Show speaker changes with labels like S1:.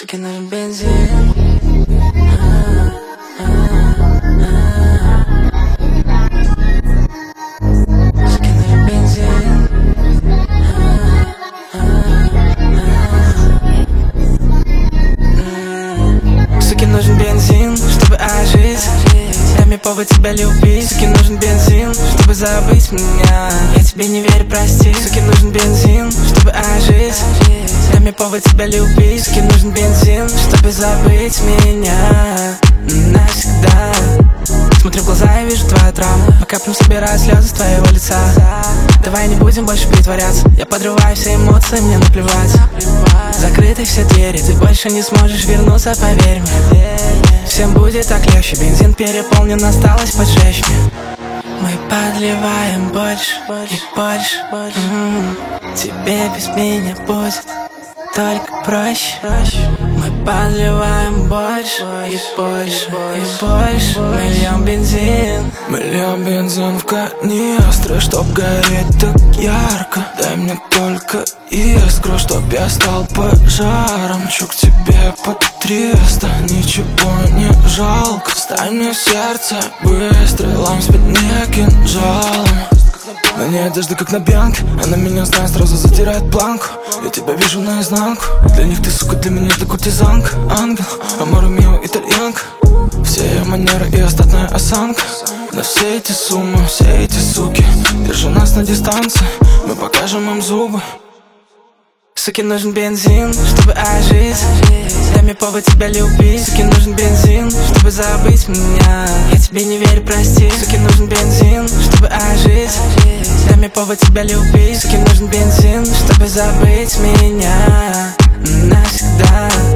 S1: Суке нужен бензин. Суке нужен бензин. Суке нужен бензин, чтобы ожить. Дай мне повод тебя любить. Суке нужен бензин, чтобы забыть меня. Я тебе не верю, прости. Суке нужен бензин, чтобы ожить. Дай мне повод тебя любить. Суке нужен бензин, чтобы забыть меня навсегда. Смотрю в глаза и вижу твою травму. По каплям собираю слезы с твоего лица. Давай не будем больше притворяться. Я подрываю все эмоции, мне наплевать. Закрыты все двери, ты больше не сможешь вернуться, поверь мне. Всем будет так легче, бензин переполнен, осталось поджечь мне. Мы подливаем больше и больше. Тебе без меня будет только проще. Мы подливаем больше и больше и больше. Мы льем бензин.
S2: Мы льем бензин в канистры, чтоб гореть так ярко. Дай мне только искру, чтоб я стал пожаром. Хочу к тебе по 300, ничего не жалко. Стань мне сердце выстрелом, спит мне кинжалом. На ней одежда как на Бьянке, она меня знает, сразу затирает планку. Я тебя вижу наизнанку. Для них ты, сука, для меня ты куртизанка. Ангел, аморе мио, итальянка. Все ее манеры и остатная осанка. На все эти суммы, все эти суки, держи нас на дистанции, мы покажем им зубы.
S1: Суке нужен бензин, чтобы ожить. Дай мне повод тебя любить. Суке нужен бензин, чтобы забыть меня. Я тебе не верю, прости. Суке нужен бензин, чтобы ожить. Дай мне повод тебя любить. Суке нужен бензин, чтобы забыть меня навсегда.